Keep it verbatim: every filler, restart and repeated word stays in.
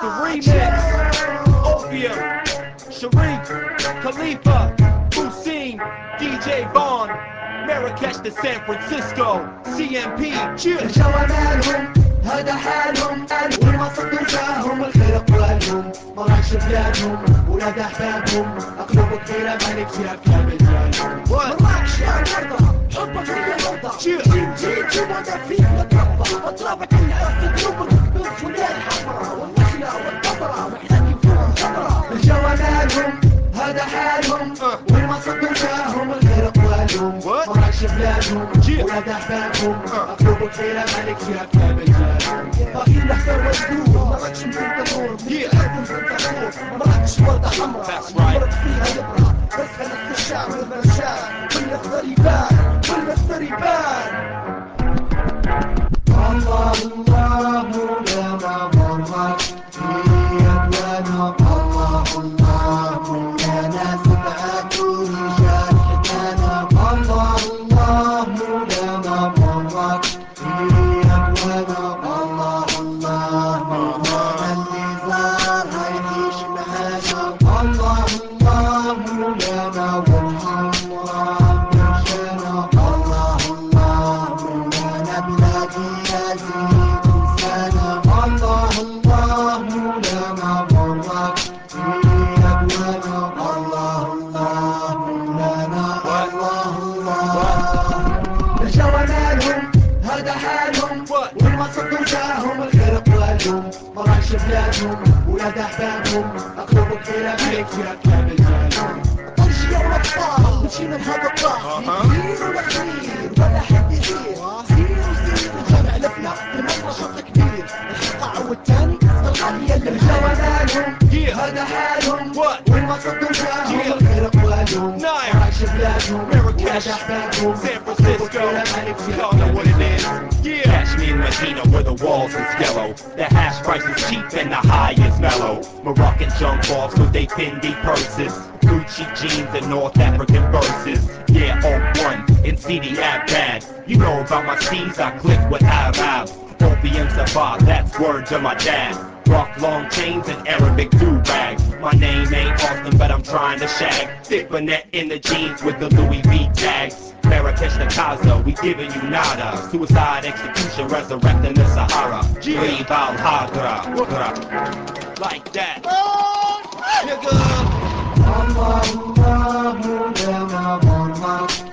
the remix. Opium, Sharif, Khalifa, Hussein, D J Vaughn, Marrakesh to San Francisco, C M P, cheers. الجوا مالهم هذا حالهم، والما صدوا جاهم الخير اقوالهم، ما راحش بلادهم ولاد احبابهم، اقلب كبيره مالك فيها كلام رجالهم. مراكش يا مرضى حبك ليا مرضى، جيل جيل جيل وانا فيك نتربى، اطرابك العرق في قلوبك كبرت ولا الحمرا والنخله والقمره محتاجين فيهم خمره. الجوا مالهم هذا حالهم، والما صدوا جاهم الخير اقوالهم، ما راحش بلادهم ولاد احبابهم، اقلب كبيره مالك فيها كلام رجالهم. باقي نحفر وجدود ما راكش مثل تمور، مثل تمور ما راكش ورده حمراء، مرض فيها يبرى بس خلت الشعب والمرشاد والنخضر يبان والنخضر يبان. الله الله مولانا مرة هي أبوانا، الله الله مولانا سبعة رجال حدانا، الله الله مولانا مرة هي أبوانا، الله الله مولانا اللي زارها يعيش معانا، الله الله مولانا والحمراء برشانا، الله الله مولانا بلادي يا زيد انسانا، الله الله مولانا مرة هي أبوانا، الله الله مولانا الله الله. الجوا مالهم هذا حالهم، والما صدوا جاهم الخير اقوالهم، ما راحش بلادهم ولاد احبابهم، اقلب كبيره مالك فيها كلام رجالهم. طرش يا الاطفال مشينا لهذا الطاح، كبير ولا خير ولا حد يغير، سير وسير الجامع لفنا المطر شط كبير، الحلقه والتاني طلعه هي اللي الجوا مالهم هذا حالهم، والما صدوا جاهم الخير اقوالهم، ما راحش بلادهم ولاد احبابهم، San Francisco, y'all know what it is. Yeah, catch me in Medina where the walls is yellow, the hash price is cheap and the high is mellow. Moroccan jump offs with they Fendi purses, Gucci jeans and North African verses. Yeah, oh one in C D Abad. You know about my C's, I click with Ab Ab. Opium Sabah, that's word to my dad. Rock long chains and Arabic do-rags. My name ain't Austin, but I'm trying to shag. Thick Bonnette in the jeans with the Louis V tags. Marrakesh to Gaza, we giving you nada. Suicide execution, resurrecting the Sahara. Leave al-Hadra, like that. Nigga. الله الله مولانا مرة